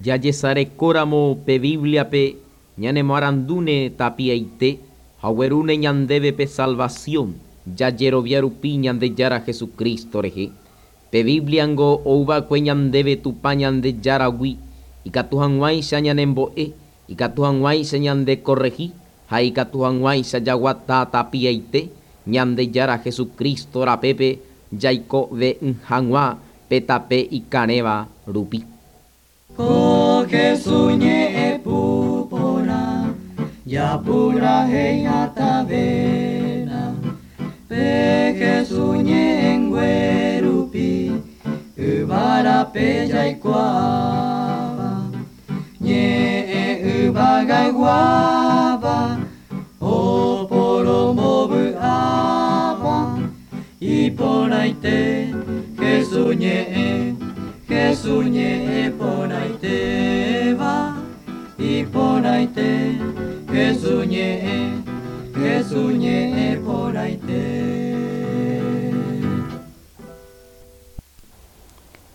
Ya yesare córamo pe Biblia pe ñane marandune tapiaite, hauerune ñandebe pe salvación, ya yeroviaru piñan de yara Jesucristo reje. Pe Bibliango ouba cueñandebe tu pañan de yara wi, y catuhan guaisa ñanemboe, y catuhan guaisa ñande corregí, hay catuhan guaisa yaguata tapiaite, ñande yara Jesucristo ra pepe, yaiko ve nhangua, petape y caneva rupi. Ko Jesuñe e pupona, ya pura heya tavena. Pe Jesuñe en guerupi, ubara pe yaikuaba. Nye e ubaga guaba, o poro mobu aba. Y ponaite Jesuñe ponaite va, y ponaite Jesuñe ponaite.